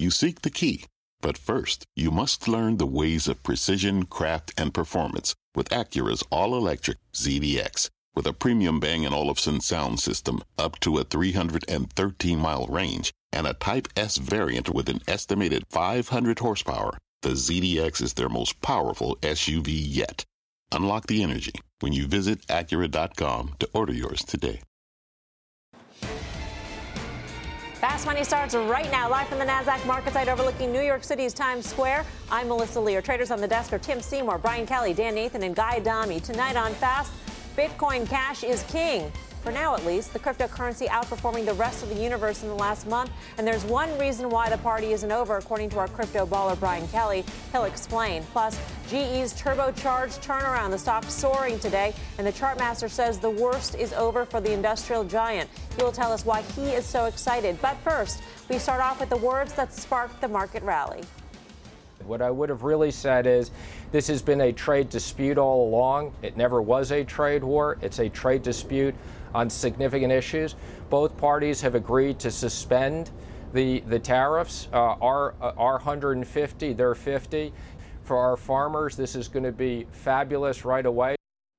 You seek the key, but first, you must learn the ways of precision, craft, and performance with Acura's all-electric ZDX. With a premium Bang & Olufsen sound system up to a 313-mile range and a Type S variant with an estimated 500 horsepower, the ZDX is their most powerful SUV yet. Unlock the energy when you visit Acura.com to order yours today. Fast Money starts right now, live from the NASDAQ market site overlooking New York City's Times Square. I'm Melissa Lee. Our traders on the desk are Tim Seymour, Brian Kelly, Dan Nathan, and Guy Adami. Tonight on Fast, Bitcoin Cash is king. For now, at least, the cryptocurrency outperforming the rest of the universe in the last month. And there's one reason why the party isn't over, according to our crypto baller, Brian Kelly. He'll explain. Plus, GE's turbocharged turnaround. The stock soaring today. And the Chartmaster says the worst is over for the industrial giant. He will tell us why he is so excited. But first, we start off with the words that sparked the market rally. What I would have really said is this has been a trade dispute all along. It never was a trade war. It's a trade dispute on significant issues. Both parties have agreed to suspend the tariffs. Our 150, their 50. For our farmers, this is going to be fabulous right away.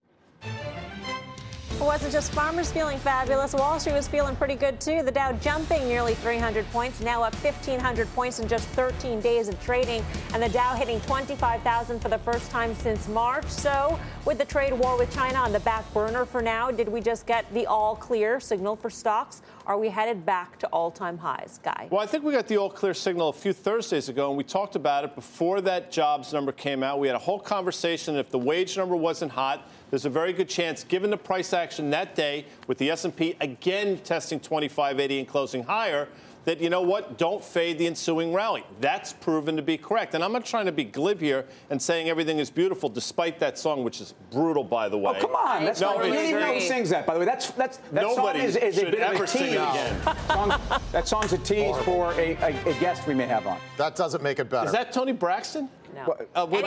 It wasn't just farmers feeling fabulous. Wall Street was feeling pretty good, too. The Dow jumping nearly 300 points, now up 1,500 points in just 13 days of trading. And the Dow hitting 25,000 for the first time since March. So with the trade war with China on the back burner for now, did we just get the all-clear signal for stocks? Are we headed back to all-time highs, Guy? Well, I think we got the all-clear signal a few Thursdays ago, and we talked about it before that jobs number came out. We had a whole conversation. If the wage number wasn't hot, there's a very good chance, given the price action that day with the S&P again testing 2580 and closing higher, that, you know what, don't fade the ensuing rally. That's proven to be correct. And I'm not trying to be glib here and saying everything is beautiful, despite that song, which is brutal, by the way. Oh, come on. That's not really who sings that, by the way. That Nobody song is a bit of a sing tease. it again. That song's a tease for a guest we may have on. That doesn't make it better. Is that Tony Braxton? No.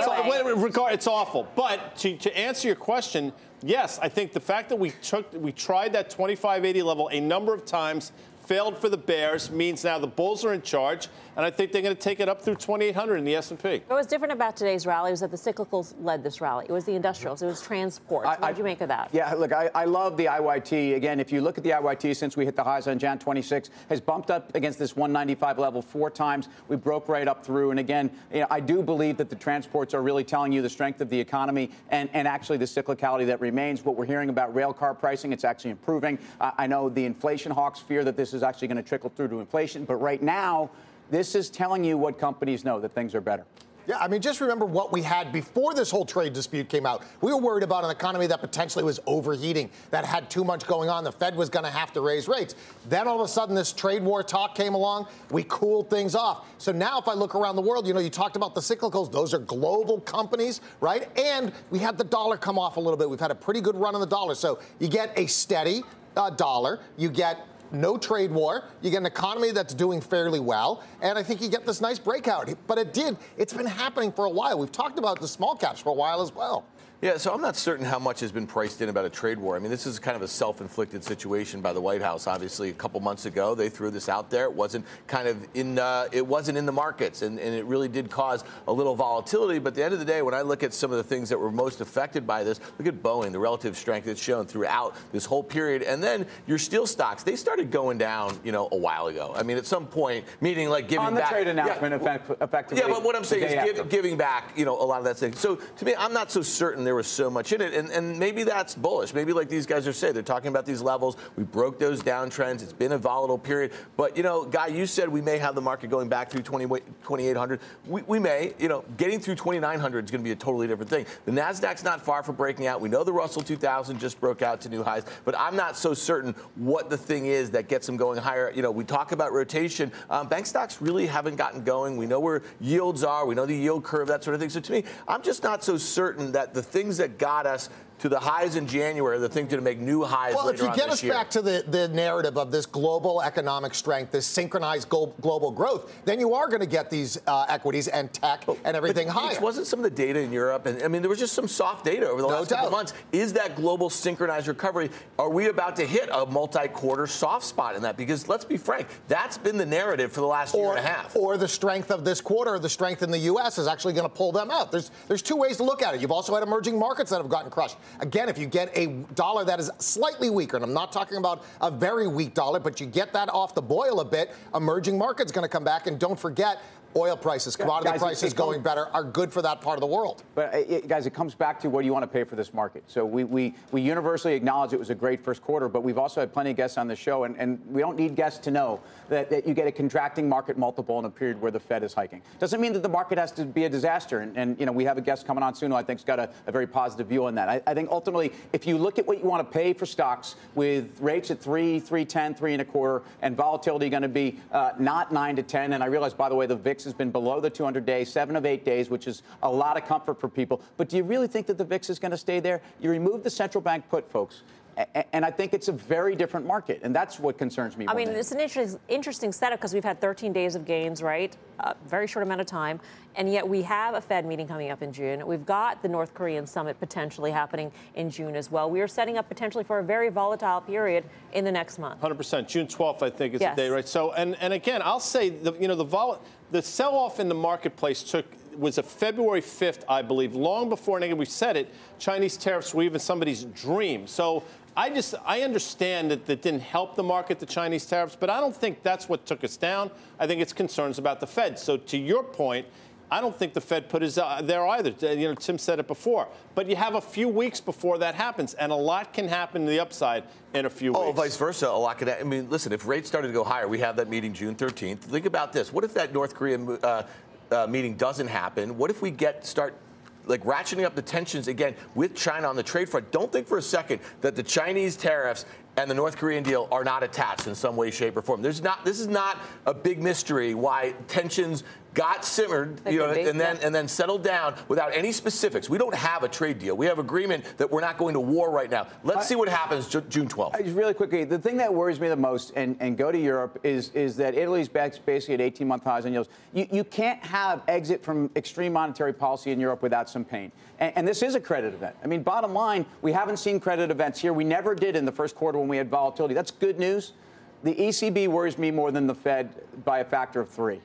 It's awful. But to answer your question, yes, I think the fact that we tried that 2580 level a number of times, failed for the bears, means now the bulls are in charge, and I think they're going to take it up through 2800 in the S&P. What was different about today's rally was that the cyclicals led this rally. It was the industrials. It was transport. What did you make of that? Yeah, look, I love the IYT. Again, if you look at the IYT since we hit the highs on Jan 26, has bumped up against this 195 level 4 times. We broke right up through. And again, I do believe that the transports are really telling you the strength of the economy and actually the cyclicality that remains. What we're hearing about rail car pricing, it's actually improving. I know the inflation hawks fear that this is actually going to trickle through to inflation. But right now, this is telling you what companies know, that things are better. Yeah, I mean, just remember what we had before this whole trade dispute came out. We were worried about an economy that potentially was overheating, that had too much going on. The Fed was going to have to raise rates. Then all of a sudden, this trade war talk came along. We cooled things off. So now if I look around the world, you talked about the cyclicals. Those are global companies, right? And we had the dollar come off a little bit. We've had a pretty good run on the dollar. So you get a steady dollar. You get no trade war. You get an economy that's doing fairly well. And I think you get this nice breakout. But it's been happening for a while. We've talked about the small caps for a while as well. Yeah, so I'm not certain how much has been priced in about a trade war. I mean, this is kind of a self-inflicted situation by the White House. Obviously, a couple months ago, they threw this out there. It wasn't in the markets, and it really did cause a little volatility. But at the end of the day, when I look at some of the things that were most affected by this, look at Boeing, the relative strength it's shown throughout this whole period. And then your steel stocks, they started going down, a while ago. I mean, at some point, meaning like giving back. On the trade announcement, effectively. Yeah, but what I'm saying is giving back, a lot of that thing. So to me, I'm not so certain there was so much in it, and maybe that's bullish. Maybe like these guys are saying, they're talking about these levels. We broke those downtrends. It's been a volatile period. But, Guy, you said we may have the market going back through 2,800. We may. Getting through 2,900 is going to be a totally different thing. The NASDAQ's not far from breaking out. We know the Russell 2000 just broke out to new highs, but I'm not so certain what the thing is that gets them going higher. We talk about rotation. Bank stocks really haven't gotten going. We know where yields are. We know the yield curve, that sort of thing. So to me, I'm just not so certain that the things that got us to the highs in January, the thing's going to make new highs well, later on this year. Well, if you get us back to the narrative of this global economic strength, this synchronized global growth, then you are going to get these equities and tech and everything higher. Wasn't some of the data in Europe, and I mean, there was just some soft data over the last couple of months. Is that global synchronized recovery? Are we about to hit a multi-quarter soft spot in that? Because let's be frank, that's been the narrative for the last year and a half. Or the strength of this quarter, the strength in the U.S. is actually going to pull them out. There's two ways to look at it. You've also had emerging markets that have gotten crushed. Again, if you get a dollar that is slightly weaker, and I'm not talking about a very weak dollar, but you get that off the boil a bit, emerging markets going to come back. And don't forget, oil prices, commodity prices going better are good for that part of the world. But, guys, it comes back to what do you want to pay for this market? So we universally acknowledge it was a great first quarter, but we've also had plenty of guests on the show, and we don't need guests to know that you get a contracting market multiple in a period where the Fed is hiking. Doesn't mean that the market has to be a disaster. And we have a guest coming on soon who I think's got a very positive view on that. I think ultimately, if you look at what you want to pay for stocks with rates at 3.10, 3.25, and volatility going to be not 9 to 10, and I realize, by the way, the VIX has been below the 200-day, 7 of 8 days, which is a lot of comfort for people. But do you really think that the VIX is going to stay there? You remove the central bank put, folks. And I think it's a very different market, and that's what concerns me. I mean, it's an interesting setup because we've had 13 days of gains, right? A very short amount of time, and yet we have a Fed meeting coming up in June. We've got the North Korean summit potentially happening in June as well. We are setting up potentially for a very volatile period in the next month. 100%. June 12th, I think, is the day, right? So, and again, I'll say, the sell-off in the marketplace was a February 5th, I believe, long before, and again, we said it, Chinese tariffs were even somebody's dream. So I understand that didn't help the market, the Chinese tariffs, but I don't think that's what took us down. I think it's concerns about the Fed. So to your point, I don't think the Fed put his there either. Tim said it before. But you have a few weeks before that happens, and a lot can happen to the upside in a few weeks. Oh, vice versa. A lot could. I mean, listen, if rates started to go higher, we have that meeting June 13th. Think about this. What if that North Korean meeting doesn't happen? What if we start ratcheting up the tensions again with China on the trade front? Don't think for a second that the Chinese tariffs and the North Korean deal are not attached in some way, shape, or form. This is not a big mystery why tensions got simmered, and then settled down without any specifics. We don't have a trade deal. We have agreement that we're not going to war right now. Let's see what happens June 12th. Really quickly, the thing that worries me the most, and go to Europe, is that Italy's basically at 18-month highs on yields. You can't have exit from extreme monetary policy in Europe without some pain. And this is a credit event. I mean, bottom line, we haven't seen credit events here. We never did in the first quarter when we had volatility. That's good news. The ECB worries me more than the Fed by a factor of 3.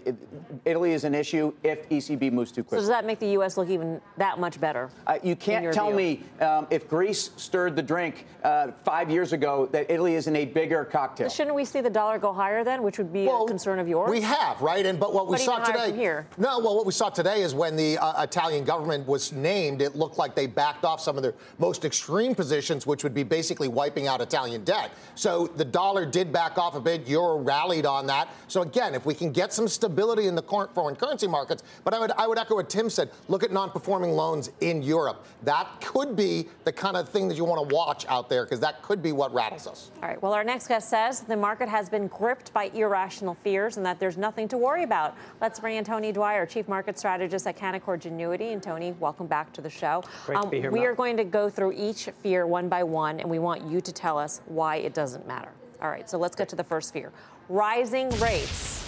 Italy is an issue if ECB moves too quickly. So does that make the U.S. look even that much better? You can't tell me if Greece stirred the drink 5 years ago that Italy is in a bigger cocktail. Shouldn't we see the dollar go higher then, which would be a concern of yours? We have, right? But what we saw today. What we saw today is when the Italian government was named, it looked like they backed off some of their most extreme positions, which would be basically wiping out Italian debt. So the dollar did back off a bit. Euro rallied on that. So again, if we can get some stability in the foreign currency markets, but I would echo what Tim said. Look at non-performing loans in Europe. That could be the kind of thing that you want to watch out there, because that could be what rattles us. All right. Well, our next guest says the market has been gripped by irrational fears and that there's nothing to worry about. Let's bring in Tony Dwyer, Chief Market Strategist at Canaccord Genuity. And Tony, welcome back to the show. Great to be here, we are going to go through each fear one by one, and we want you to tell us why it doesn't matter. All right, so let's get to the first fear. Rising rates.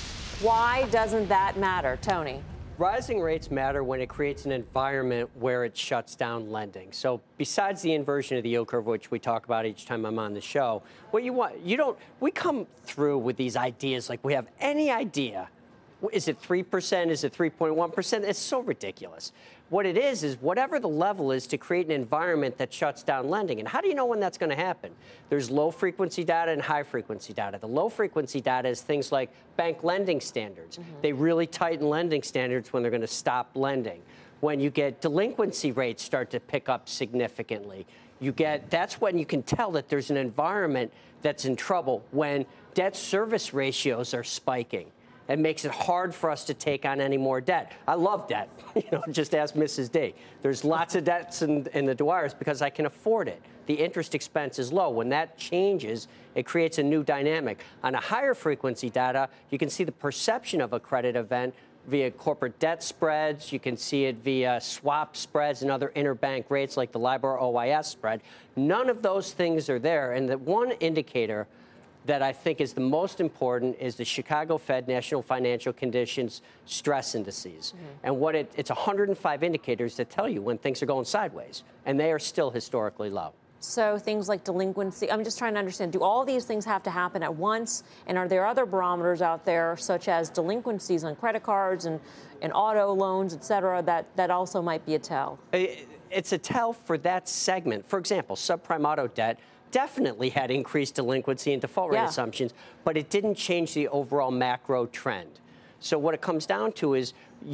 Why doesn't that matter, Tony? Rising rates matter when it creates an environment where it shuts down lending. So besides the inversion of the yield curve, which we talk about each time I'm on the show, what you want, we come through with these ideas like we have any idea. Is it 3%? Is it 3.1%? It's so ridiculous. What it is whatever the level is to create an environment that shuts down lending. And how do you know when that's going to happen? There's low-frequency data and high-frequency data. The low-frequency data is things like bank lending standards. Mm-hmm. They really tighten lending standards when they're going to stop lending. When you get delinquency rates start to pick up significantly, that's when you can tell that there's an environment that's in trouble, when debt service ratios are spiking. It makes it hard for us to take on any more debt. I love debt. Just ask Mrs. D. There's lots of debts in the Dwyers because I can afford it. The interest expense is low. When that changes, it creates a new dynamic. On a higher frequency data, you can see the perception of a credit event via corporate debt spreads. You can see it via swap spreads and other interbank rates like the LIBOR OIS spread. None of those things are there. And the one indicator that I think is the most important is the Chicago Fed National Financial Conditions Stress Indices. And what it's 105 indicators that tell you when things are going sideways, and they are still historically low. So things like delinquency, I'm just trying to understand, do all these things have to happen at once? And are there other barometers out there, such as delinquencies on credit cards and auto loans, et cetera, that also might be a tell? It's a tell for that segment. For example, subprime auto debt definitely had increased delinquency and default rate assumptions, but it didn't change the overall macro trend. So what it comes down to is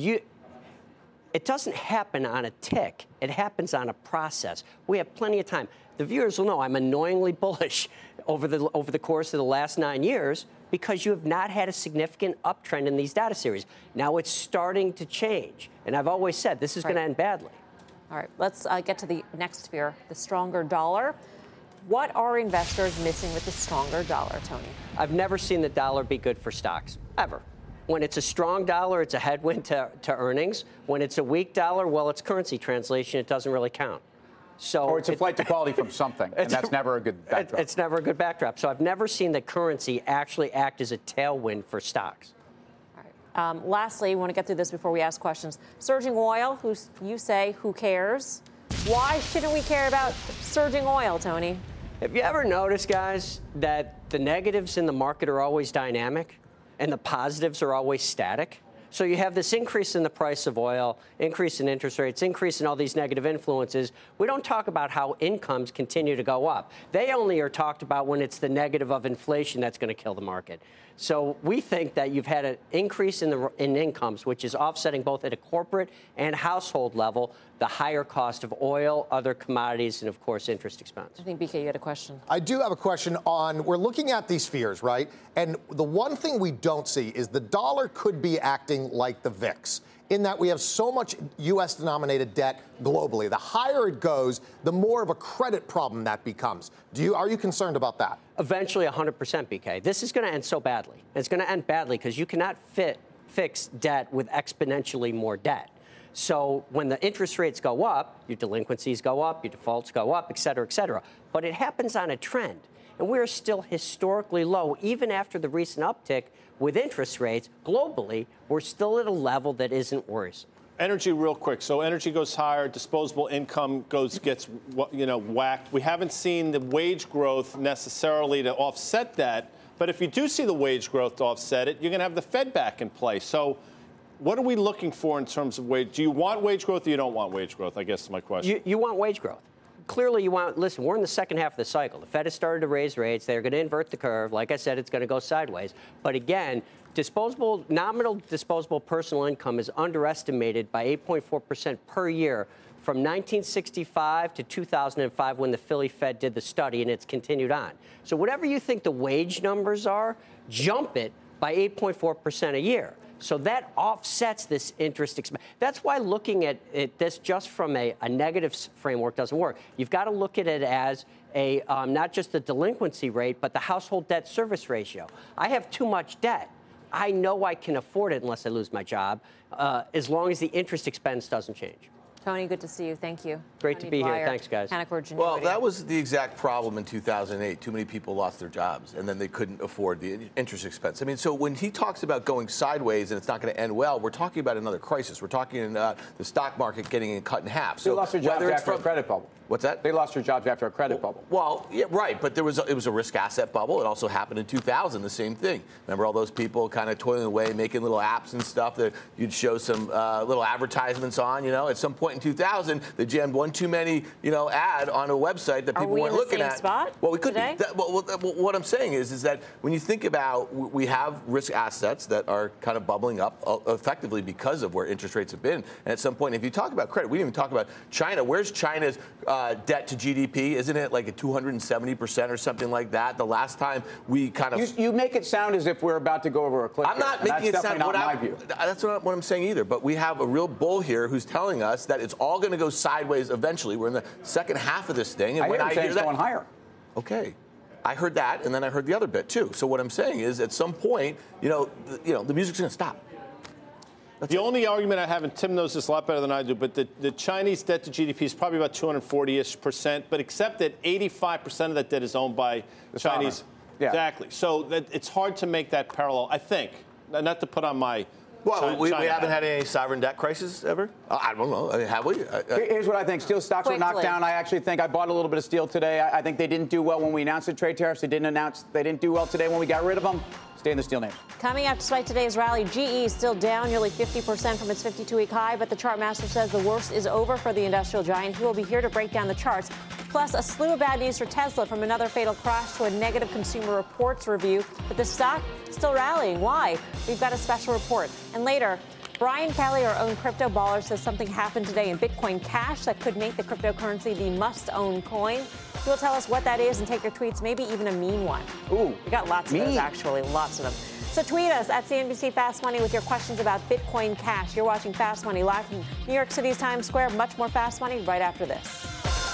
it doesn't happen on a tick. It happens on a process. We have plenty of time. The viewers will know I'm annoyingly bullish over the course of the last 9 years because you have not had a significant uptrend in these data series. Now it's starting to change. And I've always said this is going to end badly. All right, let's get to the next fear, the stronger dollar. What are investors missing with the stronger dollar, Tony? I've never seen the dollar be good for stocks, ever. When it's a strong dollar, it's a headwind to earnings. When it's a weak dollar, well, it's currency translation. It doesn't really count. So or it's a flight to quality from something, and that's never a good backdrop. It's never a good backdrop. So I've never seen the currency actually act as a tailwind for stocks. All right. Lastly, we want to get through this before we ask questions. Surging oil, you say, who cares? Why shouldn't we care about surging oil, Tony? Have you ever noticed, guys, that the negatives in the market are always dynamic and the positives are always static? So you have this increase in the price of oil, increase in interest rates, increase in all these negative influences. We don't talk about how incomes continue to go up. They only are talked about when it's the negative of inflation that's going to kill the market. So we think that you've had an increase in incomes, which is offsetting both at a corporate and household level the higher cost of oil, other commodities, and, of course, interest expense. I think, BK, you had a question. I do have a question on, we're looking at these fears, right? And the one thing we don't see is the dollar could be acting like the VIX, in that we have so much U.S.-denominated debt globally. The higher it goes, the more of a credit problem that becomes. Are you concerned about that? Eventually, 100%, BK. This is going to end so badly. It's going to end badly because you cannot fix debt with exponentially more debt. So when the interest rates go up, your delinquencies go up, your defaults go up, et cetera, et cetera. But it happens on a trend. And we're still historically low, even after the recent uptick with interest rates globally. We're still at a level that isn't worrisome. Energy, real quick. So energy goes higher, disposable income gets whacked. We haven't seen the wage growth necessarily to offset that. But if you do see the wage growth to offset it, you're going to have the Fed back in place. So what are we looking for in terms of wage? Do you want wage growth or you don't want wage growth, I guess is my question. You want wage growth. Clearly, listen, we're in the second half of the cycle. The Fed has started to raise rates. They're going to invert the curve. Like I said, it's going to go sideways. But again, nominal disposable personal income is underestimated by 8.4% per year from 1965 to 2005 when the Philly Fed did the study, and it's continued on. So whatever you think the wage numbers are, jump it by 8.4% a year. So that offsets this interest expense. That's why looking at this just from a negative framework doesn't work. You've got to look at it as not just the delinquency rate, but the household debt service ratio. I have too much debt. I know I can afford it unless I lose my job, as long as the interest expense doesn't change. Tony, good to see you. Thank you. Great to be here. Thanks, guys. Well, that was the exact problem in 2008. Too many people lost their jobs, and then they couldn't afford the interest expense. I mean, so when he talks about going sideways and it's not going to end well, we're talking about another crisis. We're talking the stock market getting cut in half. So they lost their jobs after a credit bubble. What's that? They lost their jobs after a credit bubble. Well, yeah, right, but it was a risk asset bubble. It also happened in 2000, the same thing. Remember all those people kind of toiling away, making little apps and stuff that you'd show some little advertisements on, At some point in 2000, they jammed one too many, ad on a website that people weren't looking at. Spot well, we could today? be. What I'm saying is that when you think about, we have risk assets that are kind of bubbling up effectively because of where interest rates have been. And at some point, if you talk about credit, we didn't even talk about China. Where's China's debt to GDP? Isn't it like at 270% or something like that? The last time we kind of... You make it sound as if we're about to go over a cliff. I'm not making it sound... That's not what I'm saying either. But we have a real bull here who's telling us that it's all going to go sideways eventually. We're in the second half of this thing. And when I hear that, going higher. Okay. I heard that, and then I heard the other bit, too. So what I'm saying is, at some point, the music's going to stop. The only argument I have, and Tim knows this a lot better than I do, but the Chinese debt to GDP is probably about 240-ish%, but except that 85% of that debt is owned by the Chinese. Yeah. Exactly. So it's hard to make that parallel, I think. Not to put on my... Well, we haven't had any sovereign debt crisis ever? I don't know. I mean, have we? Here's what I think. Steel stocks were knocked down. I actually think I bought a little bit of steel today. I think they didn't do well when we announced the trade tariffs. They didn't do well today when we got rid of them. Stay in the steel names. Coming up despite today's rally, GE is still down nearly 50% from its 52-week high, but the chart master says the worst is over for the industrial giant. He will be here to break down the charts. Plus, a slew of bad news for Tesla, from another fatal crash to a negative Consumer Reports review. But the stock still rallying. Why? We've got a special report. And later, Brian Kelly, our own crypto baller, says something happened today in Bitcoin Cash that could make the cryptocurrency the must-own coin. He will tell us what that is and take your tweets, maybe even a mean one. Ooh, we got lots of those, actually, lots of them. So tweet us at CNBC Fast Money with your questions about Bitcoin Cash. You're watching Fast Money live from New York City's Times Square. Much more Fast Money right after this.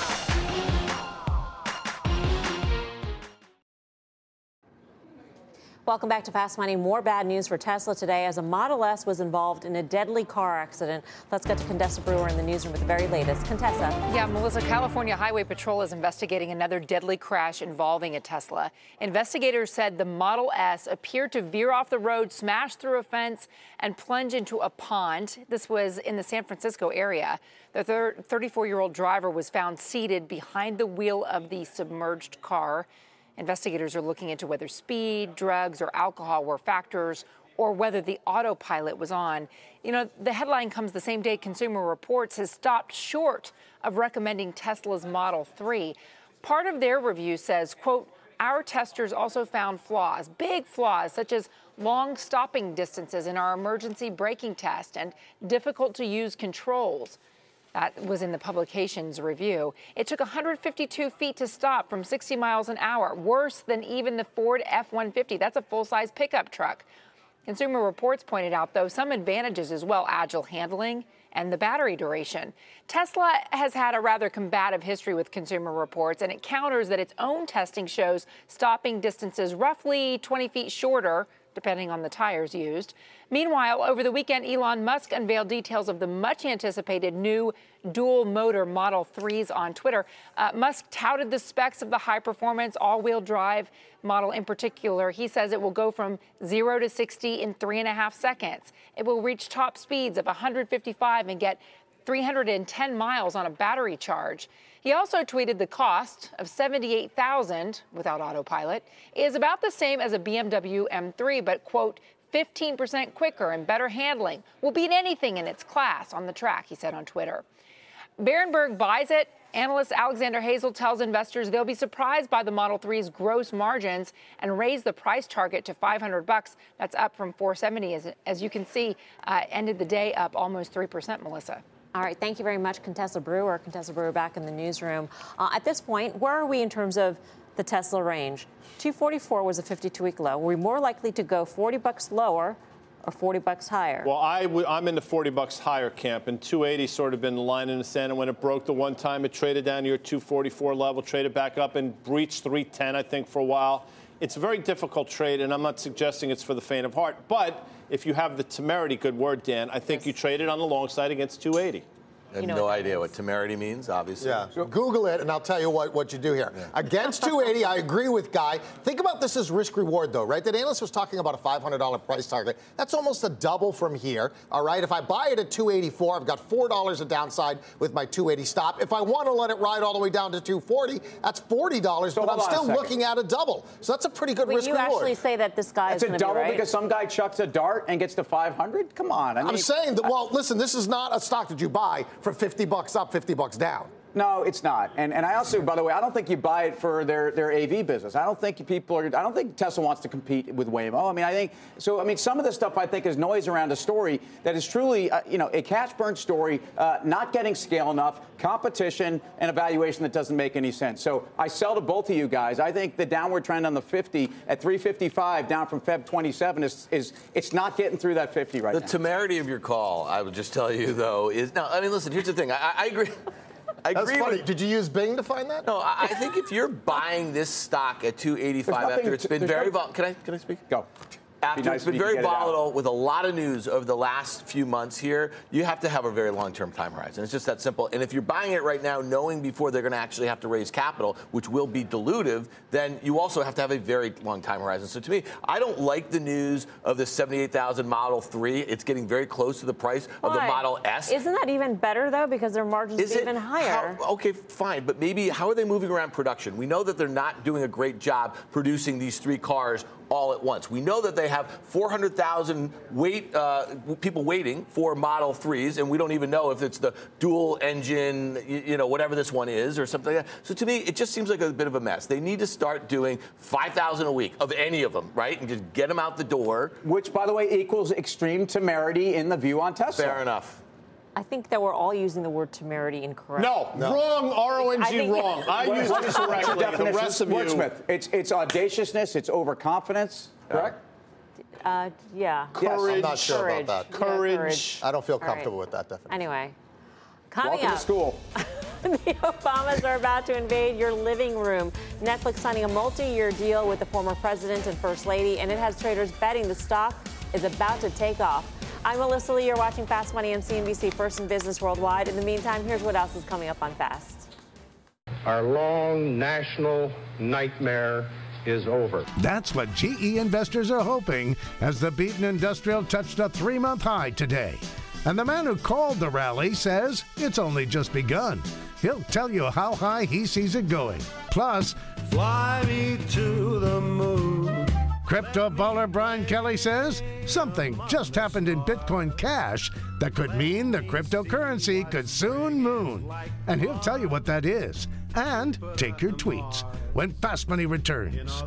Welcome back to Fast Money. More bad news for Tesla today as a Model S was involved in a deadly car accident. Let's get to Contessa Brewer in the newsroom with the very latest. Contessa. Yeah, Melissa, California Highway Patrol is investigating another deadly crash involving a Tesla. Investigators said the Model S appeared to veer off the road, smash through a fence, and plunge into a pond. This was in the San Francisco area. The 34-year-old driver was found seated behind the wheel of the submerged car. Investigators are looking into whether speed, drugs, or alcohol were factors, or whether the autopilot was on. You know, the headline comes the same day Consumer Reports has stopped short of recommending Tesla's Model 3. Part of their review says, quote, our testers also found flaws, big flaws, such as long stopping distances in our emergency braking test and difficult to use controls. That was in the publication's review. It took 152 feet to stop from 60 miles an hour, worse than even the Ford F-150. That's a full-size pickup truck. Consumer Reports pointed out, though, some advantages as well: agile handling and the battery duration. Tesla has had a rather combative history with Consumer Reports, and it counters that its own testing shows stopping distances roughly 20 feet shorter, depending on the tires used. Meanwhile, over the weekend, Elon Musk unveiled details of the much-anticipated new dual-motor Model 3s on Twitter. Musk touted the specs of the high-performance all-wheel drive model in particular. He says it will go from 0 to 60 in 3.5 seconds. It will reach top speeds of 155 and get 310 miles on a battery charge. He also tweeted the cost of $78,000 without autopilot is about the same as a BMW M3, but, quote, 15% quicker and better handling, will beat anything in its class on the track, he said on Twitter. Berenberg buys it. Analyst Alexander Hazel tells investors they'll be surprised by the Model 3's gross margins and raise the price target to $500. That's up from $470, as you can see, ended the day up almost 3%, Melissa. All right, thank you very much, Contessa Brewer. Contessa Brewer back in the newsroom. At this point, where are we in terms of the Tesla range? 244 was a 52-week low. Were we more likely to go $40 lower or $40 higher? Well, I'm in the $40 higher camp, and 280 sort of been the line in the sand. And when it broke the one time, it traded down to your 244 level, traded back up and breached 310, I think, for a while. It's a very difficult trade, and I'm not suggesting it's for the faint of heart. But if you have the temerity, good word, Dan, I think you trade it on the long side against 280. I have no idea what temerity means, obviously. Yeah, Google it, and I'll tell you what you do here. Yeah. Against 280, I agree with Guy. Think about this as risk-reward, though, right? That analyst was talking about a $500 price target. That's almost a double from here, all right? If I buy it at 284, I've got $4 of downside with my 280 stop. If I want to let it ride all the way down to 240, that's $40, but I'm still looking at a double. So that's a pretty good risk-reward. You actually say that this guy is going to be right? It's a double because some guy chucks a dart and gets to 500? Come on. I'm saying that, well, listen, this is not a stock that you buy for $50 up, $50 down. No, it's not. And I also, by the way, I don't think you buy it for their AV business. I don't think Tesla wants to compete with Waymo. I mean, some of this stuff I think is noise around a story that is truly, a cash burn story, not getting scale enough, competition, and a valuation that doesn't make any sense. So I sell to both of you guys. I think the downward trend on the 50 at 355 down from Feb 27 it's not getting through that 50 right now. The temerity of your call, I would just tell you, though, is now. I mean, listen. Here's the thing. I agree. That's funny. Did you use Bing to find that? No, I think if you're buying this stock at 285 after it's been very volatile. Can I speak? Go. After it's been very volatile with a lot of news over the last few months here, you have to have a very long-term time horizon. It's just that simple. And if you're buying it right now, knowing before they're going to actually have to raise capital, which will be dilutive, then you also have to have a very long time horizon. So to me, I don't like the news of the 78,000 Model 3. It's getting very close to the price of the Model S. Isn't that even better, though, because their margins are even higher? Okay, fine. But maybe how are they moving around production? We know that they're not doing a great job producing these 3 cars all at once. We know that they have 400,000 people waiting for Model 3s, and we don't even know if it's the dual engine, whatever this one is or something like that. So to me, it just seems like a bit of a mess. They need to start doing 5,000 a week of any of them, right? And just get them out the door. Which, by the way, equals extreme temerity in the view on Tesla. Fair enough. I think that we're all using the word temerity incorrectly. No. Wrong, R-O-N-G, wrong. I used it correctly. The rest of you. Wordsmith. It's audaciousness, it's overconfidence, correct? Yeah. Courage. I'm not sure about that. Courage. I don't feel comfortable with that definition. Anyway, coming Welcome up. to school. The Obamas are about to invade your living room. Netflix signing a multi-year deal with the former president and first lady, and it has traders betting the stock is about to take off. I'm Melissa Lee. You're watching Fast Money on CNBC, first in business worldwide. In the meantime, here's what else is coming up on Fast. Our long national nightmare is over. That's what GE investors are hoping as the beaten industrial touched a 3-month high today. And the man who called the rally says it's only just begun. He'll tell you how high he sees it going. Plus, fly me to the moon. Crypto baller Brian Kelly says something just happened in Bitcoin Cash that could mean the cryptocurrency could soon moon. And he'll tell you what that is. And take your tweets when Fast Money returns.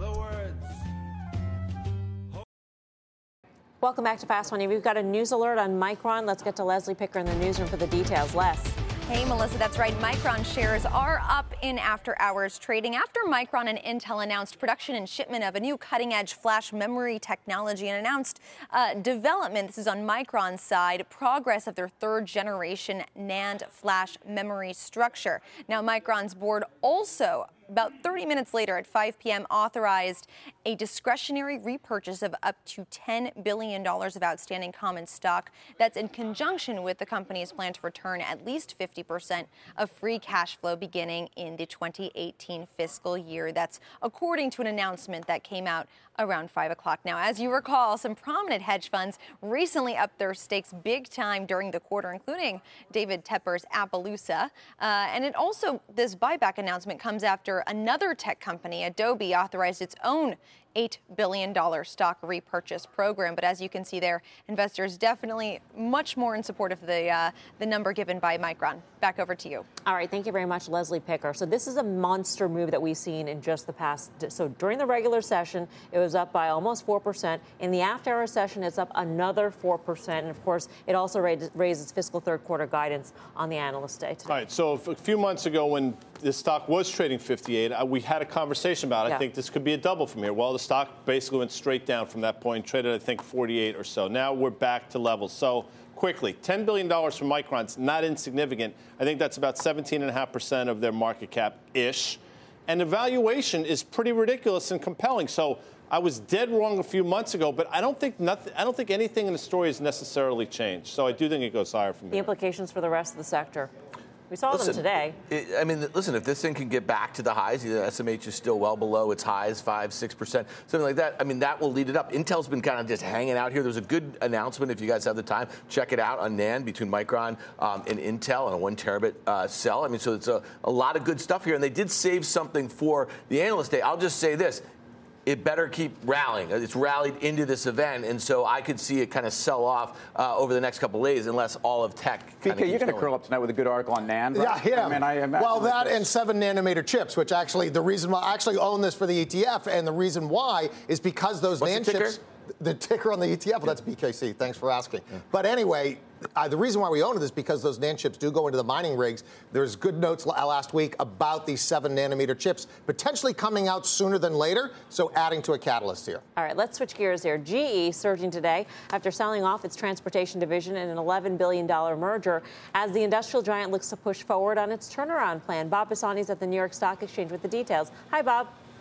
Welcome back to Fast Money. We've got a news alert on Micron. Let's get to Leslie Picker in the newsroom for the details. Les. Hey, Melissa, that's right. Micron shares are up in after-hours trading after Micron and Intel announced production and shipment of a new cutting-edge flash memory technology and announced development, this is on Micron's side, progress of their third-generation NAND flash memory structure. Now, Micron's board also, about 30 minutes later at 5 p.m., authorized a discretionary repurchase of up to $10 billion of outstanding common stock. That's in conjunction with the company's plan to return at least 50% of free cash flow beginning in the 2018 fiscal year. That's according to an announcement that came out around 5 o'clock. Now, as you recall, some prominent hedge funds recently upped their stakes big time during the quarter, including David Tepper's Appaloosa. And it also, this buyback announcement comes after another tech company, Adobe, authorized its own $8 billion stock repurchase program. But as you can see there, investors definitely much more in support of the number given by Micron. Back over to you. All right. Thank you very much, Leslie Picker. So this is a monster move that we've seen in just the past. So during the regular session, it was up by almost 4%. In the after-hour session, it's up another 4%. And, of course, it also raises fiscal third quarter guidance on the analyst day today. All right. So a few months ago when the stock was trading 58, we had a conversation about I think this could be a double from here. Well, the stock basically went straight down from that point, traded, I think, 48 or so. Now we're back to levels. So quickly, $10 billion from Micron's not insignificant. I think that's about 17.5% of their market cap-ish. And the valuation is pretty ridiculous and compelling. So I was dead wrong a few months ago, but I don't think anything in the story has necessarily changed. So I do think it goes higher from here. The implications for the rest of the sector. We saw them today. Listen, if this thing can get back to the highs, the SMH is still well below its highs, 5-6%, something like that. that will lead it up. Intel's been kind of just hanging out here. There's a good announcement, if you guys have the time, check it out on NAND between Micron and Intel on a 1 terabit cell. So it's a lot of good stuff here. And they did save something for the analyst day. I'll just say this. It better keep rallying. It's rallied into this event, and so I could see it kind of sell off over the next couple of days unless all of tech. BK, you're going to curl up tonight with a good article on NAND, right? Yeah, I imagine well, that and 7-nanometer chips, which actually the reason why I actually own this for the ETF, and the reason why is because those NAND chips. The ticker on the ETF, well, that's BKC. Thanks for asking. Yeah. But anyway, the reason why we own it is because those NAND chips do go into the mining rigs. There's good notes last week about these 7-nanometer chips potentially coming out sooner than later, so adding to a catalyst here. All right, let's switch gears here. GE surging today after selling off its transportation division in an $11 billion merger as the industrial giant looks to push forward on its turnaround plan. Bob Pisani's at the New York Stock Exchange with the details. Hi, Bob.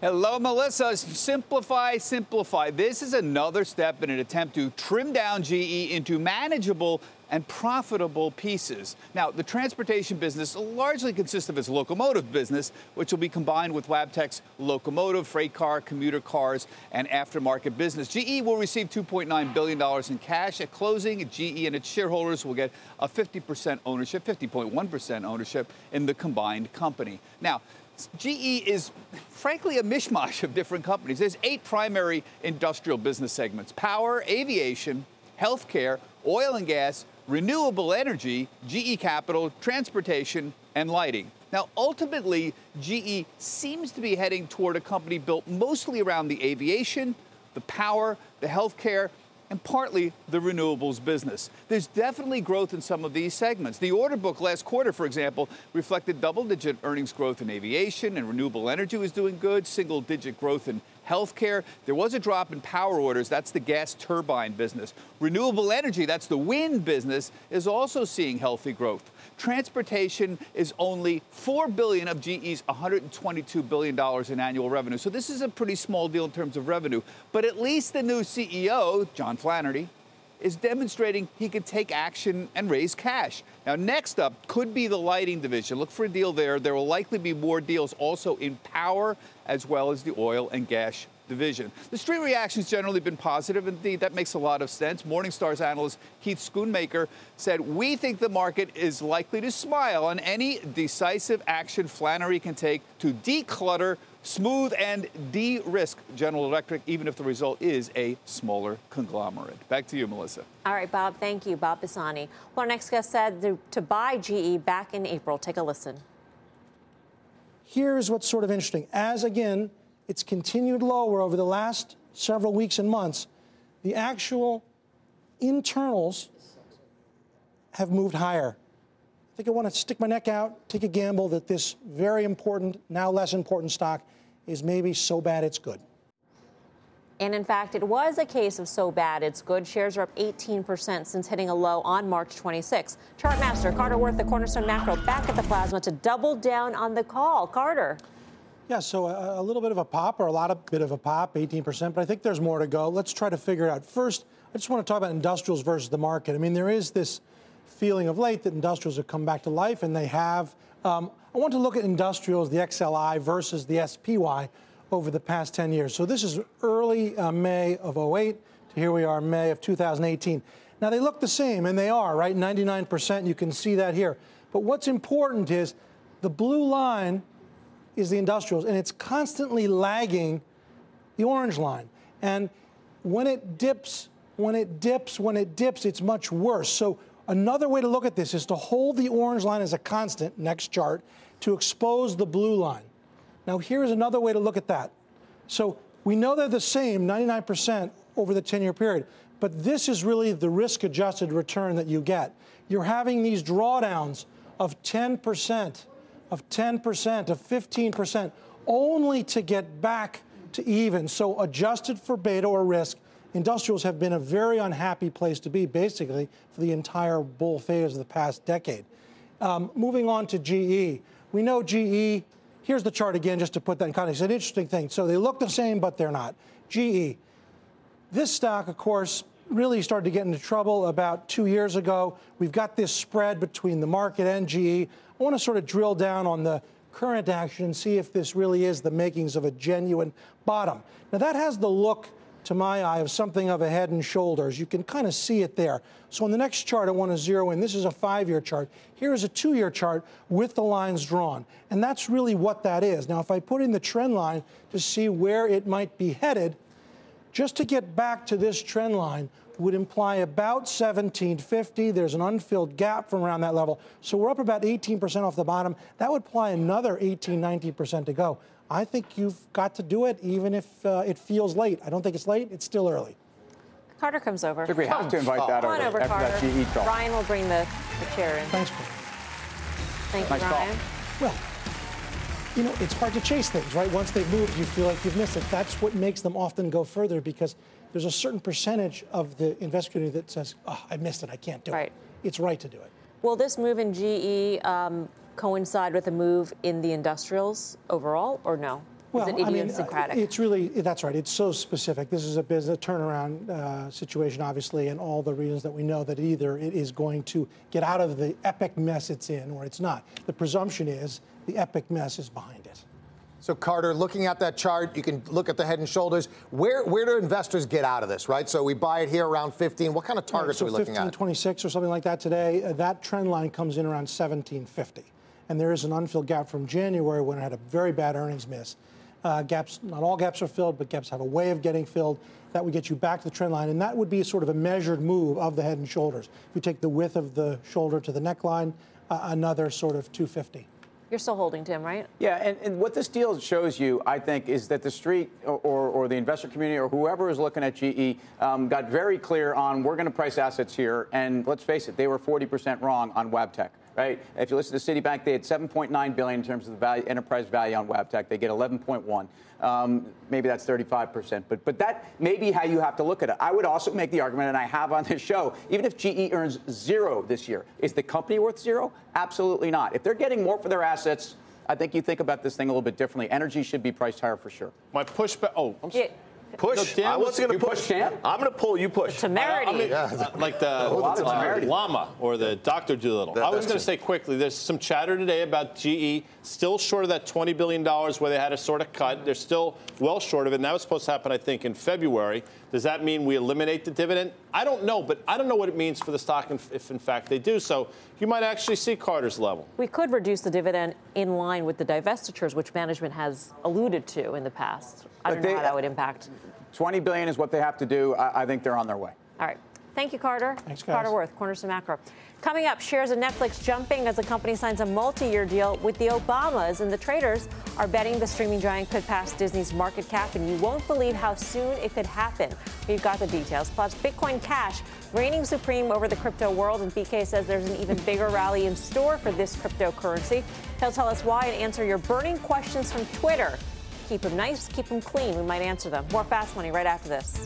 Hello, Melissa. Simplify, simplify. This is another step in an attempt to trim down GE into manageable and profitable pieces. Now, the transportation business largely consists of its locomotive business, which will be combined with Wabtec's locomotive, freight car, commuter cars, and aftermarket business. GE will receive $2.9 billion in cash at closing. GE and its shareholders will get a 50% ownership, 50.1% ownership in the combined company. Now, GE is, frankly, a mishmash of different companies. There's 8 primary industrial business segments: power, aviation, healthcare, oil and gas, renewable energy, GE Capital, transportation, and lighting. Now, ultimately, GE seems to be heading toward a company built mostly around the aviation, the power, the healthcare, and partly the renewables business. There's definitely growth in some of these segments. The order book last quarter, for example, reflected double-digit earnings growth in aviation, and renewable energy was doing good, single-digit growth in healthcare. There was a drop in power orders. That's the gas turbine business. Renewable energy, that's the wind business, is also seeing healthy growth. Transportation is only $4 billion of GE's $122 billion in annual revenue. So this is a pretty small deal in terms of revenue. But at least the new CEO, John Flannery, is demonstrating he can take action and raise cash. Now, next up could be the lighting division. Look for a deal there. There will likely be more deals also in power as well as the oil and gas division. The street reaction's generally been positive. Indeed, that makes a lot of sense. Morningstar's analyst Keith Schoonmaker said, "We think the market is likely to smile on any decisive action Flannery can take to declutter, smooth, and de-risk General Electric, even if the result is a smaller conglomerate." Back to you, Melissa. All right, Bob. Thank you. Bob Pisani. Well, our next guest said to buy GE back in April. Take a listen. Here's what's sort of interesting. As, again, it's continued lower over the last several weeks and months, the actual internals have moved higher. I think I want to stick my neck out, take a gamble that this very important, now less important stock is maybe so bad it's good. And in fact, it was a case of so bad it's good. Shares are up 18% since hitting a low on March 26. Chartmaster Carter Worth, the Cornerstone Macro, back at the plasma to double down on the call. Carter. Yeah, so a little bit of a pop, or a bit of a pop, 18%, but I think there's more to go. Let's try to figure it out. First, I just want to talk about industrials versus the market. I mean, there is this feeling of late that industrials have come back to life, and they have. I want to look at industrials, the XLI versus the SPY over the past 10 years. So this is early May of 08 to here we are, May of 2018. Now, they look the same, and they are, right? 99%, you can see that here. But what's important is the blue line is the industrials, and it's constantly lagging the orange line. And when it dips, it's much worse. So another way to look at this is to hold the orange line as a constant, next chart, to expose the blue line. Now, here's another way to look at that. So we know they're the same, 99% over the 10-year period, but this is really the risk-adjusted return that you get. You're having these drawdowns of 10%, of 10%, of 15%, only to get back to even. So adjusted for beta or risk, industrials have been a very unhappy place to be, basically, for the entire bull phase of the past decade. Moving on to GE. We know GE, here's the chart again, just to put that in context. It's an interesting thing. So they look the same, but they're not. GE. This stock, of course, really started to get into trouble about 2 years ago. We've got this spread between the market and GE. I want to sort of drill down on the current action and see if this really is the makings of a genuine bottom. Now, that has the look, to my eye, of something of a head and shoulders. You can kind of see it there. So on the next chart, I want to zero in. This is a 5-year chart. Here is a 2-year chart with the lines drawn. And that's really what that is. Now, if I put in the trend line to see where it might be headed, just to get back to this trend line would imply about 1750. There's an unfilled gap from around that level. So we're up about 18% off the bottom. That would imply another 18, 19% to go. I think you've got to do it, even if it feels late. I don't think it's late. It's still early. Carter comes over. I think we have to invite that over. Come on over, after Carter. that GE call. Ryan will bring the chair in. Thanks, Paul. Thank nice you, Ryan. Call. Well, you know, it's hard to chase things, right? Once they've moved, you feel like you've missed it. That's what makes them often go further, because there's a certain percentage of the investor community that says, oh, I missed it, I can't do it. It's right to do it. Will this move in GE coincide with a move in the industrials overall, or no? Well, is it idiosyncratic? It's really, that's right. It's so specific. This is a business turnaround situation, obviously, and all the reasons that we know that either it is going to get out of the epic mess it's in or it's not. The presumption is the epic mess is behind it. So, Carter, looking at that chart, you can look at the Head & Shoulders. Where do investors get out of this, right? So we buy it here around 15. What kind of targets are we looking at? 15.26 or something like that today. That trend line comes in around 17.50. And there is an unfilled gap from January when it had a very bad earnings miss. Gaps, not all gaps are filled, but gaps have a way of getting filled. That would get you back to the trend line, and that would be sort of a measured move of the Head & Shoulders. If you take the width of the shoulder to the neckline, another sort of 250. You're still holding, Tim, right? Yeah, and what this deal shows you, I think, is that the street or the investor community or whoever is looking at GE got very clear on we're going to price assets here. And let's face it, they were 40% wrong on Wabtec. Right? If you listen to Citibank, they had $7.9 billion in terms of the value, enterprise value on Wabtec. They get 11.1. Maybe that's 35%. But that may be how you have to look at it. I would also make the argument, and I have on this show, even if GE earns zero this year, is the company worth zero? Absolutely not. If they're getting more for their assets, I think you think about this thing a little bit differently. Energy should be priced higher for sure. My pushback. Oh, I'm sorry. Push. No, I wasn't going to push. Dan? I'm going to pull. You push. Temerity. Like the llama or the Dr. Doolittle. I was going to say quickly, there's some chatter today about GE still short of that $20 billion where they had to sort of cut. They're still well short of it. And that was supposed to happen, I think, in February. Does that mean we eliminate the dividend? I don't know, but I don't know what it means for the stock if in fact they do. So you might actually see Carter's level. We could reduce the dividend in line with the divestitures, which management has alluded to in the past. I don't know how that would impact. $20 billion is what they have to do. I think they're on their way. All right. Thank you, Carter. Thanks, guys. Carter Worth, Cornerstone Macro. Coming up, shares of Netflix jumping as the company signs a multi-year deal with the Obamas, and the traders are betting the streaming giant could pass Disney's market cap, and you won't believe how soon it could happen. We've got the details. Plus, Bitcoin Cash reigning supreme over the crypto world, and BK says there's an even bigger rally in store for this cryptocurrency. He'll tell us why and answer your burning questions from Twitter. Keep them nice, keep them clean. We might answer them. More Fast Money right after this.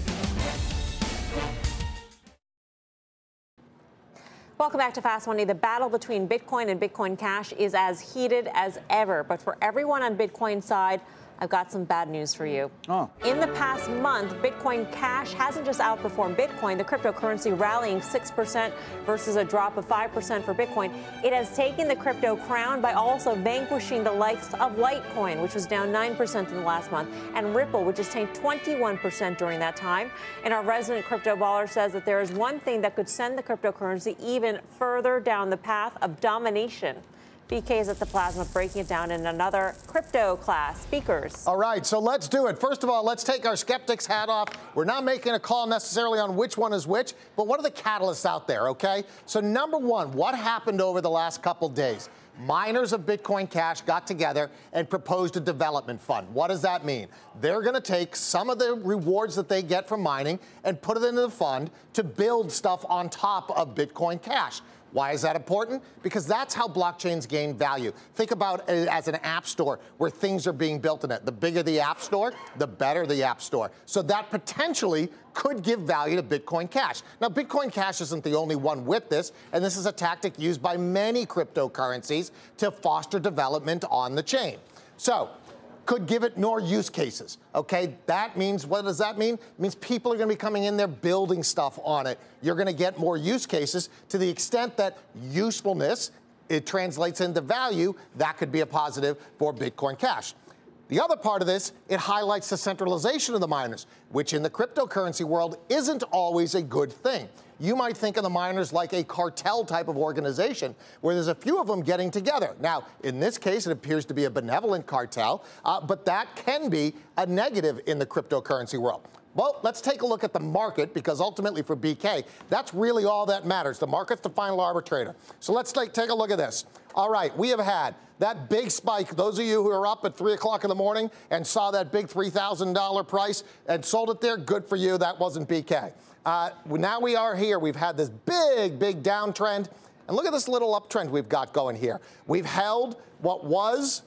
Welcome back to Fast Money. The battle between Bitcoin and Bitcoin Cash is as heated as ever. But for everyone on Bitcoin's side, I've got some bad news for you. In the past month, Bitcoin Cash hasn't just outperformed Bitcoin, the cryptocurrency rallying 6% versus a drop of 5% for Bitcoin. It has taken the crypto crown by also vanquishing the likes of Litecoin, which was down 9% in the last month, and Ripple, which has tanked 21% during that time. And our resident crypto baller says that there is one thing that could send the cryptocurrency even further down the path of domination. BK is at the Plasma breaking it down in another crypto class. Speakers. All right, so let's do it. First of all, let's take our skeptics hat off. We're not making a call necessarily on which one is which, but what are the catalysts out there, okay? So number one, what happened over the last couple days? Miners of Bitcoin Cash got together and proposed a development fund. What does that mean? They're going to take some of the rewards that they get from mining and put it into the fund to build stuff on top of Bitcoin Cash. Why is that important? Because that's how blockchains gain value. Think about it as an app store where things are being built in it. The bigger the app store, the better the app store. So that potentially could give value to Bitcoin Cash. Now, Bitcoin Cash isn't the only one with this, and this is a tactic used by many cryptocurrencies to foster development on the chain. So, could give it more use cases, okay? That means, what does that mean? It means people are going to be coming in there building stuff on it. You're going to get more use cases to the extent that usefulness, it translates into value. That could be a positive for Bitcoin Cash. The other part of this, it highlights the centralization of the miners, which in the cryptocurrency world isn't always a good thing. You might think of the miners like a cartel type of organization where there's a few of them getting together. Now, in this case, it appears to be a benevolent cartel, but that can be a negative in the cryptocurrency world. Well, let's take a look at the market, because ultimately for BK, that's really all that matters. The market's the final arbitrator. So let's take a look at this. All right, we have had that big spike. Those of you who are up at 3 o'clock in the morning and saw that big $3,000 price and sold it there, good for you. That wasn't BK. Now we are here. We've had this big downtrend. And look at this little uptrend we've got going here. We've held what was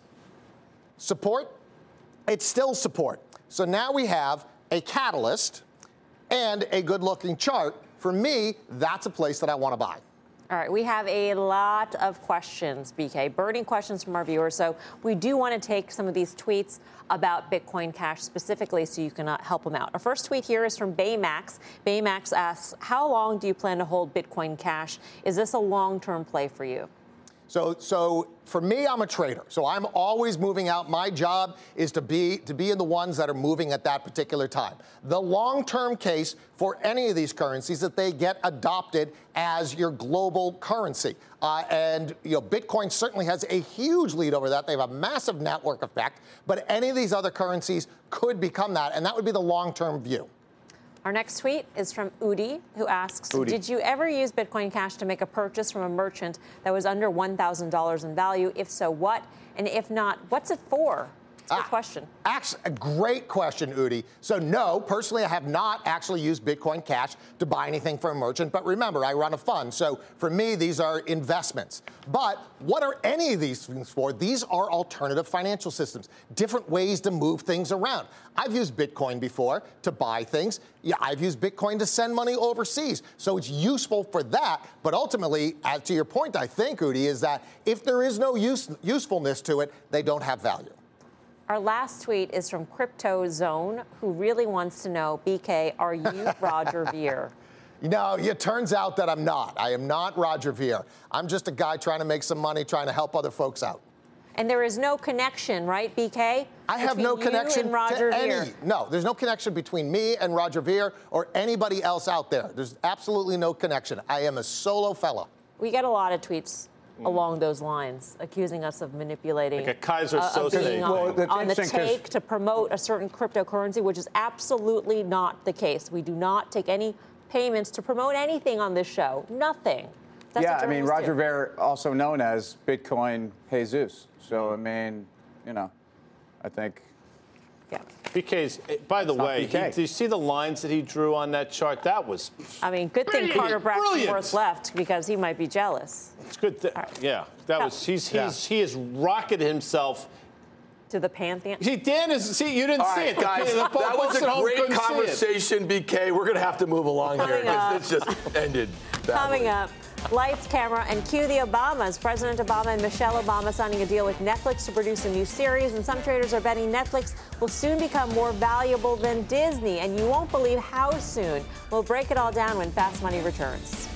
support. It's still support. So now we have a catalyst and a good-looking chart. For me, that's a place that I want to buy. All right, we have a lot of questions, BK, burning questions from our viewers. So we do want to take some of these tweets about Bitcoin Cash specifically so you can help them out. Our first tweet here is from Baymax. Baymax asks, how long do you plan to hold Bitcoin Cash? Is this a long-term play for you? So for me, I'm a trader. So I'm always moving out. My job is to be in the ones that are moving at that particular time. The long-term case for any of these currencies is that they get adopted as your global currency. And Bitcoin certainly has a huge lead over that. They have a massive network effect. But any of these other currencies could become that, and that would be the long-term view. Our next tweet is from Udi, who asks, did you ever use Bitcoin Cash to make a purchase from a merchant that was under $1,000 in value? If so, what? And if not, what's it for? It's a good question. A great question, Udi. So no, personally, I have not actually used Bitcoin Cash to buy anything from a merchant. But remember, I run a fund. So for me, these are investments. But what are any of these things for? These are alternative financial systems, different ways to move things around. I've used Bitcoin before to buy things. Yeah, I've used Bitcoin to send money overseas. So it's useful for that. But ultimately, as to your point, I think, Udi, is that if there is no usefulness to it, they don't have value. Our last tweet is from Crypto Zone, who really wants to know, BK, are you Roger Ver? It turns out that I'm not. I am not Roger Ver. I'm just a guy trying to make some money, trying to help other folks out. And there is no connection, right, BK? I have no connection to any. No, there's no connection between me and Roger Ver or anybody else out there. There's absolutely no connection. I am a solo fella. We get a lot of tweets along those lines, accusing us of manipulating, like a Kaiser Sose on the take to promote a certain cryptocurrency, which is absolutely not the case. We do not take any payments to promote anything on this show. Nothing. That's I mean, Roger Ver, also known as Bitcoin Jesus. So, I mean, I think. Yeah. BK's, by the way, do you see the lines that he drew on that chart? That was. I mean, good thing Carter Braxton-Worth left because he might be jealous. It's good. Yeah, that was. He has rocketed himself to the pantheon. See, Dan is. See, you didn't see it, guys. That was a great conversation, BK. We're gonna have to move along here because this just ended. Coming up. Lights, camera, and cue the Obamas. President Obama and Michelle Obama signing a deal with Netflix to produce a new series, and some traders are betting Netflix will soon become more valuable than Disney, and you won't believe how soon. We'll break it all down when Fast Money returns.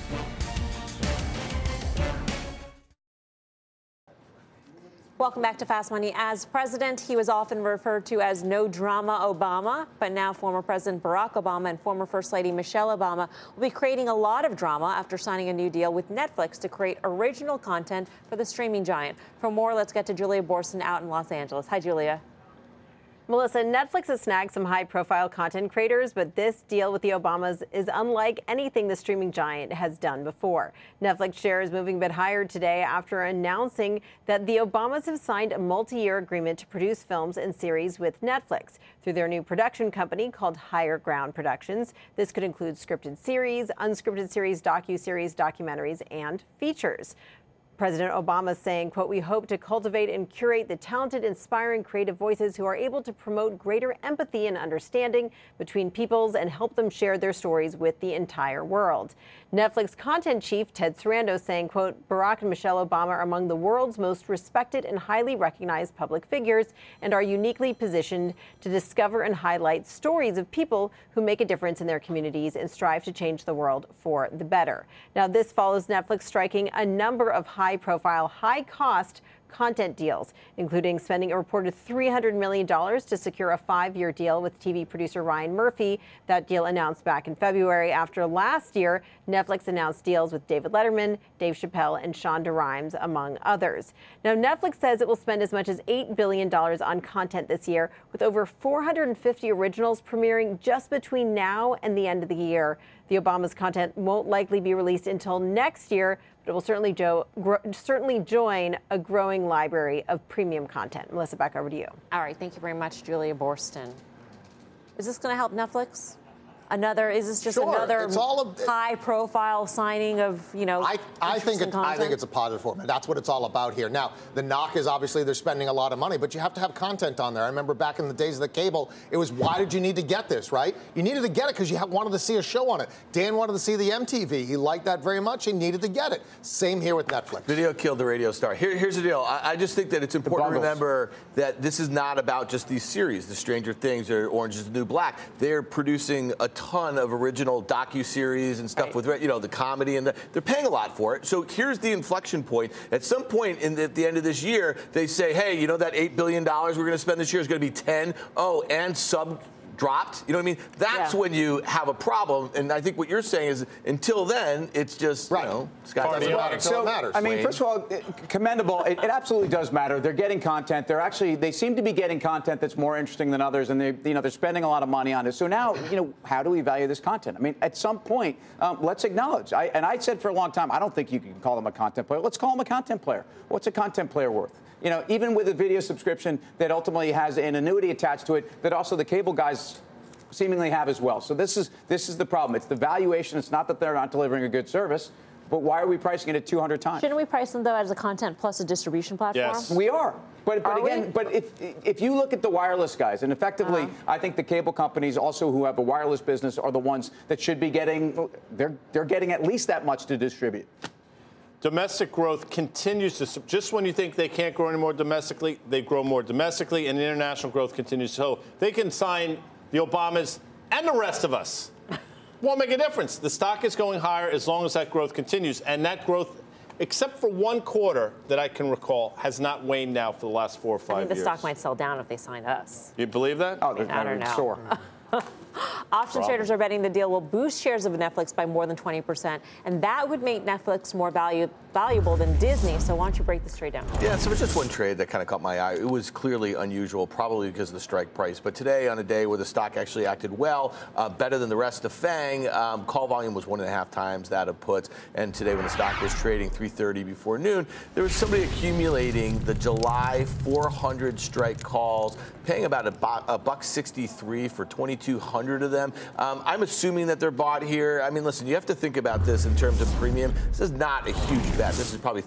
Welcome back to Fast Money. As president, he was often referred to as No Drama Obama, but now former President Barack Obama and former First Lady Michelle Obama will be creating a lot of drama after signing a new deal with Netflix to create original content for the streaming giant. For more, let's get to Julia Boorstin out in Los Angeles. Hi, Julia. Melissa, Netflix has snagged some high-profile content creators, but this deal with the Obamas is unlike anything the streaming giant has done before. Netflix shares moving a bit higher today after announcing that the Obamas have signed a multi-year agreement to produce films and series with Netflix through their new production company called Higher Ground Productions. This could include scripted series, unscripted series, docuseries, documentaries, and features. President Obama saying, quote, we hope to cultivate and curate the talented, inspiring, creative voices who are able to promote greater empathy and understanding between peoples and help them share their stories with the entire world. Netflix content chief Ted Sarandos saying, quote, Barack and Michelle Obama are among the world's most respected and highly recognized public figures and are uniquely positioned to discover and highlight stories of people who make a difference in their communities and strive to change the world for the better. Now, this follows Netflix striking a number of high-profile, high-cost content deals, including spending a reported $300 million to secure a 5-year deal with TV producer Ryan Murphy. That deal announced back in February after last year, Netflix announced deals with David Letterman, Dave Chappelle, and Shonda Rhimes, among others. Now, Netflix says it will spend as much as $8 billion on content this year, with over 450 originals premiering just between now and the end of the year. The Obama's content won't likely be released until next year, but it will certainly join a growing library of premium content. Melissa, back over to you. All right. Thank you very much, Julia Boorstin. Is this going to help Netflix? Is this just another high-profile signing of, I think it's a positive format. That's what it's all about here. Now, the knock is obviously they're spending a lot of money, but you have to have content on there. I remember back in the days of the cable, it was why did you need to get this, right? You needed to get it because you wanted to see a show on it. Dan wanted to see the MTV. He liked that very much. He needed to get it. Same here with Netflix. Video killed the radio star. Here's the deal. I just think that it's important to remember that this is not about just these series, the Stranger Things or Orange is the New Black. They're producing a ton of original docuseries and stuff with, the comedy, and they're paying a lot for it. So here's the inflection point. At some point at the end of this year, they say, hey, that $8 billion we're going to spend this year is going to be 10. Oh, and dropped. You know what I mean? That's when you have a problem. And I think what you're saying is until then, it's just, Scott doesn't matter until it matters. I mean, first of all, commendable. It absolutely does matter. They're getting content. They seem to be getting content that's more interesting than others, and they're spending a lot of money on it. So now, how do we value this content? I mean, at some point, let's acknowledge. I said for a long time, I don't think you can call them a content player. Let's call them a content player. What's a content player worth? Even with a video subscription that ultimately has an annuity attached to it that also the cable guys seemingly have as well. So this is the problem. It's the valuation. It's not that they're not delivering a good service, but why are we pricing it at 200 times? Shouldn't we price them, though, as a content plus a distribution platform? Yes. We are. But if you look at the wireless guys, and effectively, I think the cable companies also who have a wireless business are the ones that should be they're getting at least that much to distribute. Domestic growth continues to, just when you think they can't grow anymore domestically, they grow more domestically, and international growth continues. So they can sign the Obamas and the rest of us. Won't make a difference. The stock is going higher as long as that growth continues. And that growth, except for one quarter that I can recall, has not waned now for the last 4 or 5 years. The stock might sell down if they signed us. You believe that? Oh, I don't know. Sure. Option traders are betting the deal will boost shares of Netflix by more than 20%, and that would make Netflix more valuable than Disney. So why don't you break this trade down? Yeah, so it was just one trade that kind of caught my eye. It was clearly unusual, probably because of the strike price. But today, on a day where the stock actually acted well, better than the rest of FANG, call volume was 1.5 times that of puts. And today, when the stock was trading 3:30 before noon, there was somebody accumulating the July 400 strike calls, paying about $1.63 for 2,200 of them. I'm assuming that they're bought here. I mean, listen, you have to think about this in terms of premium. This is not a huge bet. This is probably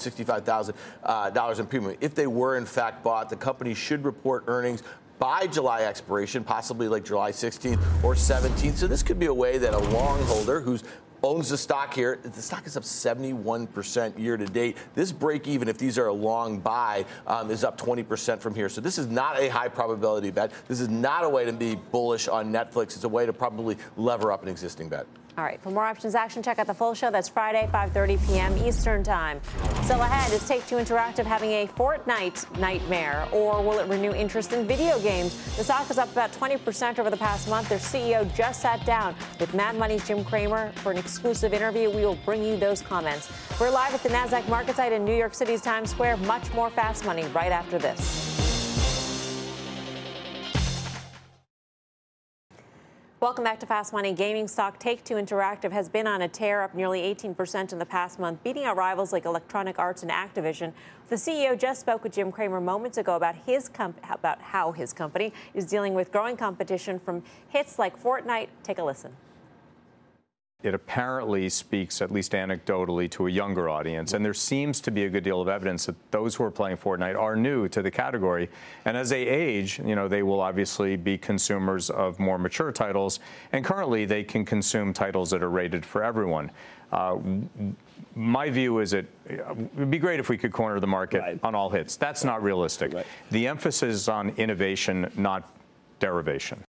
$365,000 in premium. If they were, in fact, bought, the company should report earnings by July expiration, possibly like July 16th or 17th. So this could be a way that a long holder who's owns the stock here. The stock is up 71% year to date. This break even, if these are a long buy, is up 20% from here. So this is not a high probability bet. This is not a way to be bullish on Netflix. It's a way to probably lever up an existing bet. All right, for more options action, check out the full show. That's Friday, 5:30 p.m. Eastern Time. Still ahead, is Take-Two Interactive having a Fortnite nightmare, or will it renew interest in video games? The stock is up about 20% over the past month. Their CEO just sat down with Mad Money's Jim Cramer for an exclusive interview. We will bring you those comments. We're live at the NASDAQ market site in New York City's Times Square. Much more Fast Money right after this. Welcome back to Fast Money. Gaming stock Take-Two Interactive has been on a tear, up nearly 18% in the past month, beating out rivals like Electronic Arts and Activision. The CEO just spoke with Jim Cramer moments ago about how his company is dealing with growing competition from hits like Fortnite. Take a listen. It apparently speaks, at least anecdotally, to a younger audience. And there seems to be a good deal of evidence that those who are playing Fortnite are new to the category. And as they age, they will obviously be consumers of more mature titles. And currently, they can consume titles that are rated for everyone. My view is it would be great if we could corner the market on all hits. That's not realistic. The emphasis is on innovation, not derivation.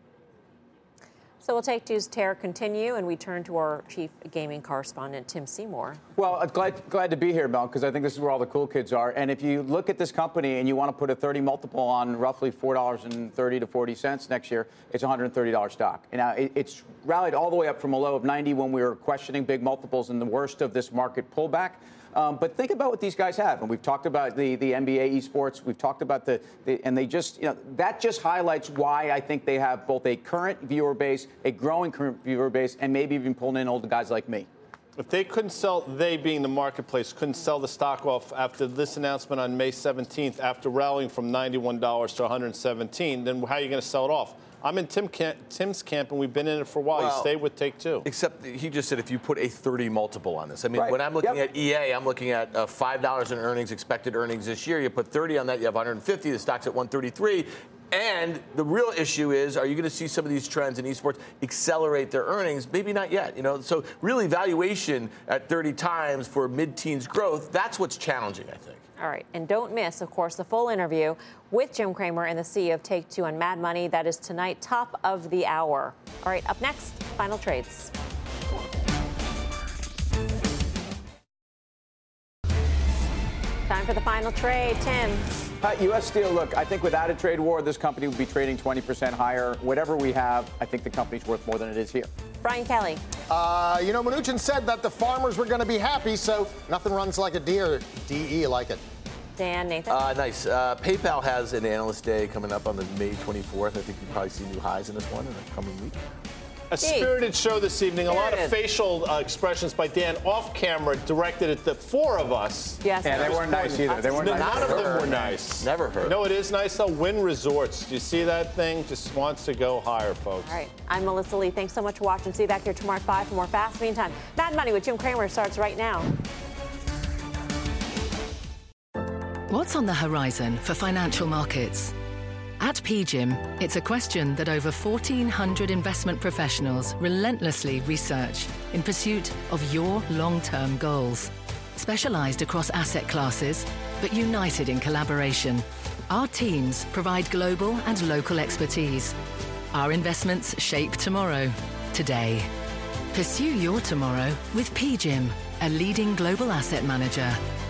So we'll take Two's tear continue, and we turn to our chief gaming correspondent, Tim Seymour. Well, glad to be here, Mel, because I think this is where all the cool kids are. And if you look at this company and you want to put a 30 multiple on roughly $4.30 to 40 cents next year, it's a $130 stock. And now it's rallied all the way up from a low of 90 when we were questioning big multiples in the worst of this market pullback. But think about what these guys have. And we've talked about the NBA esports. We've talked about and they just, that just highlights why I think they have both a current viewer base, a growing current viewer base, and maybe even pulling in older guys like me. If they couldn't sell, they being the marketplace, couldn't sell the stock off after this announcement on May 17th, after rallying from $91 to $117, then how are you going to sell it off? I'm in Tim's camp, and we've been in it for a while. He stayed with Take-Two. Except he just said if you put a 30 multiple on this. I mean, when I'm looking at EA, I'm looking at $5 in earnings, expected earnings this year. You put 30 on that, you have 150. The stock's at 133. And the real issue is, are you going to see some of these trends in esports accelerate their earnings? Maybe not yet. So really, valuation at 30 times for mid-teens growth, that's what's challenging, I think. All right. And don't miss, of course, the full interview with Jim Cramer and the CEO of Take-Two on Mad Money. That is tonight, top of the hour. All right. Up next, final trades. Time for the final trade. Tim. U.S. Steel, look, I think without a trade war, this company would be trading 20% higher. Whatever we have, I think the company's worth more than it is here. Brian Kelly. Mnuchin said that the farmers were going to be happy, so nothing runs like a deer. DE like it. Dan, Nathan. Nice. PayPal has an analyst day coming up on the May 24th. I think you'll probably see new highs in this one in the coming week. A spirited show this evening. A lot of facial expressions by Dan off camera directed at the four of us. Yes. Yeah, they weren't nice either. They weren't nice. None of them were nice. Never heard. No, it is nice though. Wynn Resorts. Do you see that thing? Just wants to go higher, folks. All right. I'm Melissa Lee. Thanks so much for watching. See you back here tomorrow at 5 for more Fast. Meantime, Mad Money with Jim Cramer starts right now. What's on the horizon for financial markets? At PGIM, it's a question that over 1,400 investment professionals relentlessly research in pursuit of your long-term goals. Specialized across asset classes, but united in collaboration, our teams provide global and local expertise. Our investments shape tomorrow, today. Pursue your tomorrow with PGIM, a leading global asset manager.